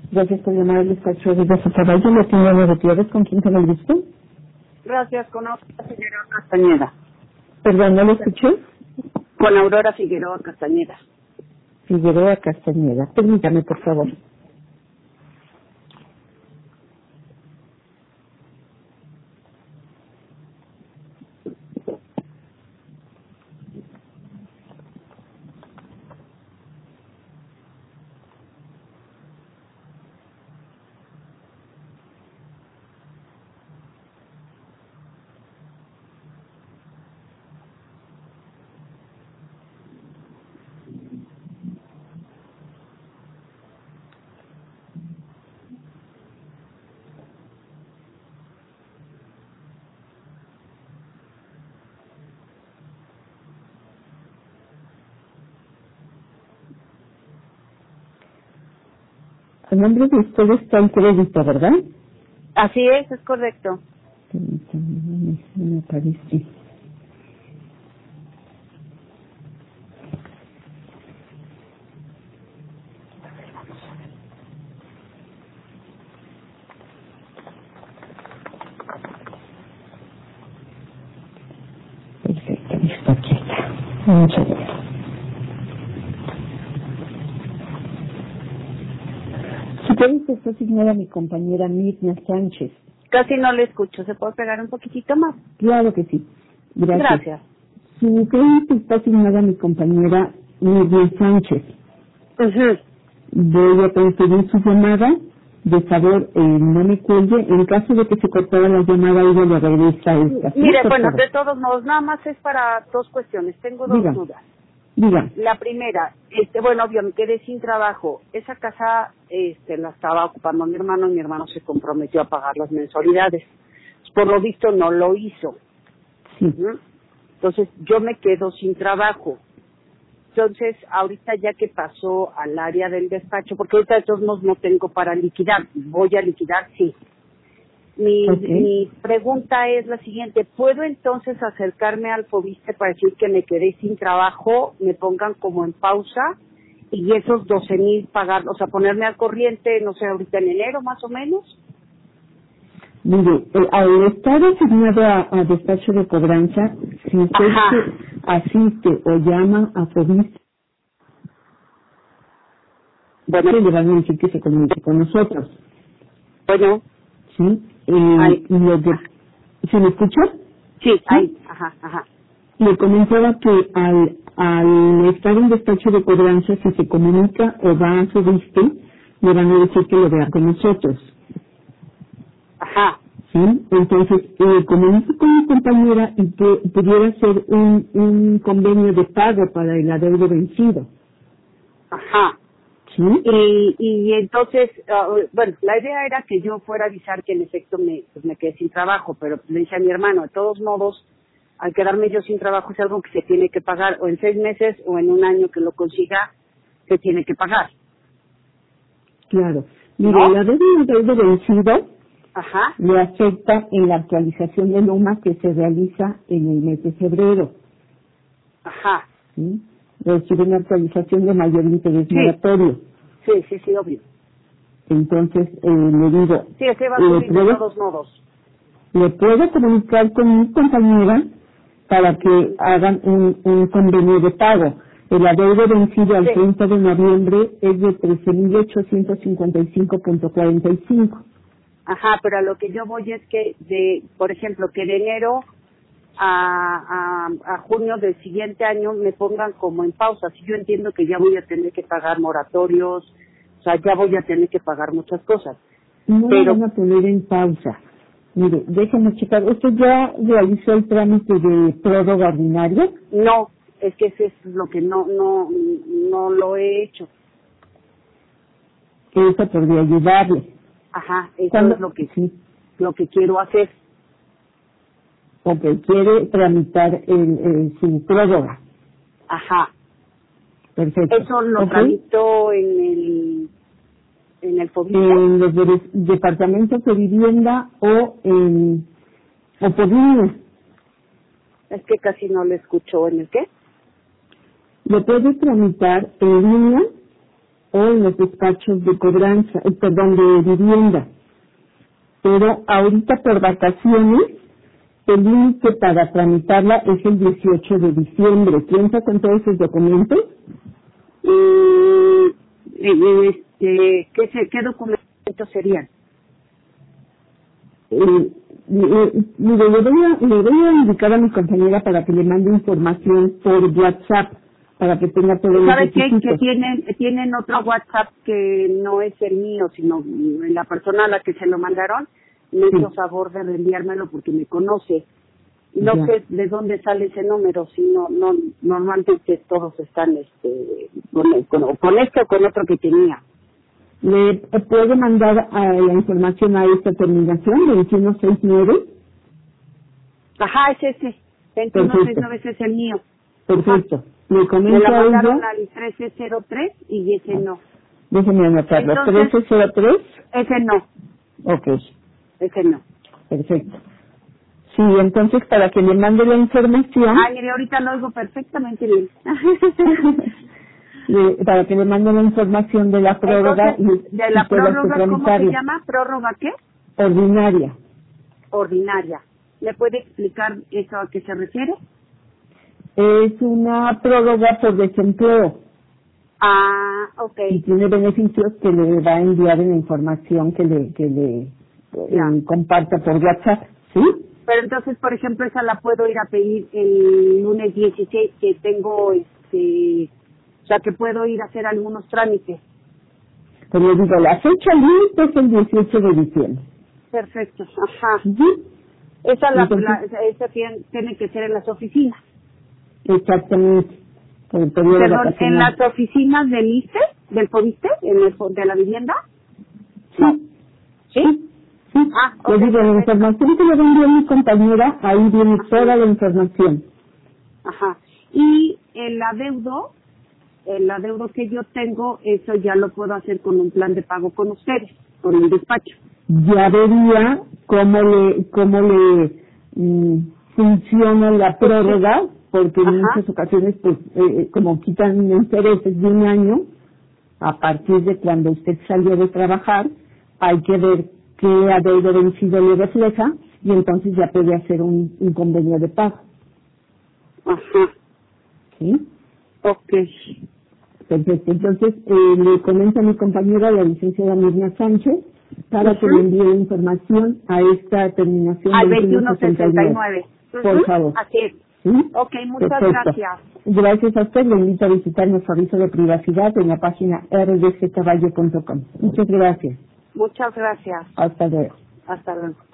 Gracias por llamar al despacho de su caballo. La señora Gutiérrez, ¿con quién tengo el gusto? Gracias, con Aurora Figueroa Castañeda. Perdón, ¿no lo escuché? Con Aurora Figueroa Castañeda. Figueroa Castañeda. Permítame, por favor. El nombre de usted está en crédito, ¿verdad? Así es correcto. Permítame, no me aparece. Perfecto, listo, aquí está. Un segundo. Si quieres, está asignada a mi compañera Mirna Sánchez. Casi no le escucho. ¿Se puede pegar un poquitito más? Claro que sí. Gracias. Gracias. Su crédito está asignada a mi compañera Mirna Sánchez. Ujú. Voy a transferir su llamada. De favor, no me cuelgue. En caso de que se cortara la llamada, ella le regresa esta. ¿Sí? Mire, Por bueno, favor. de todos modos, nada más es para dos cuestiones. Tengo dos Diga. dudas. Diga. La primera, bueno, obvio, me quedé sin trabajo. Esa casa, la estaba ocupando mi hermano y mi hermano se comprometió a pagar las mensualidades. Por lo visto no lo hizo. Sí. Ujú. Entonces, yo me quedo sin trabajo. Entonces, ahorita ya que pasó al área del despacho, porque ahorita de todos modos no tengo para liquidar, voy a liquidar, sí. Mi pregunta es la siguiente, ¿puedo entonces acercarme al Fobiste para decir que me quedé sin trabajo, me pongan como en pausa y esos 12,000 pagar, o sea, ponerme al corriente, no sé, ahorita en enero más o menos? Mire, al estar asignado a despacho de cobranza, si usted Ajá. asiste o llama a Fobiste, Bueno, le van a decir que se comunique con nosotros. bueno, ¿Sí? ahí. Lo que, ¿se me escucha? Sí, ¿Sí? ahí, ajá. Le comentaba que al estar en despacho de cobranza, si se comunica o va a Fobiste, le van a decir que lo vea con nosotros. Ajá. ¿Sí? Entonces, comunico con mi compañera y que pudiera ser un convenio de pago para el adeudo vencido. Ajá. ¿Sí? Y entonces, bueno, la idea era que yo fuera a avisar que en efecto me quedé sin trabajo, pero le dije a mi hermano, de todos modos, al quedarme yo sin trabajo es algo que se tiene que pagar, o en 6 meses o en un año que lo consiga, se tiene que pagar, Claro. Mire, ¿no? el adeudo vencido Ajá, le afecta en la actualización de Luma que se realiza en el mes de febrero. ajá. ¿Sí? Recibe una actualización de mayor interés Sí, moratorio. sí, obvio. Entonces, le digo, Sí, ese va a subir de ¿puedo? todos modos. Le puedo comunicar con mi compañera para que hagan un convenio de pago. El adeudo vencido al Sí. 30 de noviembre es de 13,855.45. Ajá, pero a lo que yo voy es que, por ejemplo, que de enero a junio del siguiente año me pongan como en pausa. Si yo entiendo que ya voy a tener que pagar moratorios, o sea, ya voy a tener que pagar muchas cosas. No la Pero van a poner en pausa. Mire, déjeme checar. ¿Usted ya realizó el trámite de prórroga ordinaria? no, es que eso es lo que no lo he hecho. Eso podría ayudarle. Ajá, eso ¿Cuándo? es Sí. lo que quiero hacer. Ok, quiere tramitar su prórroga. Ajá, Perfecto. eso lo Ok. tramito en el Fobiste. En los departamentos de vivienda o por línea. Es que casi no lo escucho. ¿En el qué? Lo puede tramitar en línea o en los despachos de cobranza, perdón, de vivienda. Pero ahorita por vacaciones, el límite para tramitarla es el 18 de diciembre. ¿Piensa con todos esos documentos? ¿Qué documentos serían? Mire, le voy a indicar a mi compañera para que le mande información por WhatsApp, para que tenga todo el ¿Sabe qué? requisito. Que tienen otro WhatsApp que no es el mío, sino la persona a la que se lo mandaron me hizo favor de reenviármelo porque me conoce. No Ya. sé de dónde sale ese número, sino normalmente todos están con este o con otro que tenía. ¿Le puede mandar la información a esta terminación, 2169? Ajá, es ese. 2169 es el mío. Perfecto. Ajá. Le Me comento la a mandaron ella, al 1303 y ese no. déjeme anotarlo, Entonces, 1303. Ese no, Ok, ese no. perfecto. Sí, entonces para que le mande la información, Ay, mire, ahorita lo oigo perfectamente bien. para que le mande la información de la prórroga Entonces, de la pueda usted prórroga, ¿cómo se tramitarla. llama? ¿Prórroga qué? Ordinaria. Ordinaria. ¿Le puede explicar eso a qué se refiere? Es una prórroga por desempleo Ah, ok. y tiene beneficios que le va a enviar en la información que le Ya. comparta por WhatsApp, ¿sí? Pero entonces, por ejemplo, esa la puedo ir a pedir el lunes 16, que tengo, o sea, que puedo ir a hacer algunos trámites. Pero le digo, la fecha límite es el 18 de diciembre. Perfecto, ajá. Ujú. Esa Entonces, esa tiene que ser en las oficinas. exactamente, por el periodo Perdón, ¿en vacacional. las oficinas del ISSSTE, del FOBISTE, de la vivienda? Sí, ¿Sí? sí. Ah, Le ok, digo, la perfecto. información que le va a enviar mi compañera, ahí viene toda la información. Ajá. Y el adeudo que yo tengo, eso ya lo puedo hacer con un plan de pago con ustedes, con el despacho. Ya vería cómo le funciona la prórroga, porque en Ajá. muchas ocasiones, pues, como quitan intereses de un año, a partir de cuando usted salió de trabajar, hay que ver qué adeudo vencido le refleja, y entonces ya puede hacer un convenio de pago. Ajá. ¿Sí? Ok. Perfecto. Entonces, le comenta a mi compañera, la licenciada Mirna Sánchez, para que Ujú. le envíe información a esta terminación Al 2169. 2169. Por favor. Así es. ¿Sí? Ok, muchas Perfecto. gracias. Gracias a usted. Le invito a visitar nuestro aviso de privacidad en la página rdccaballo.com. Muchas gracias. Muchas gracias. Hasta luego. Hasta luego.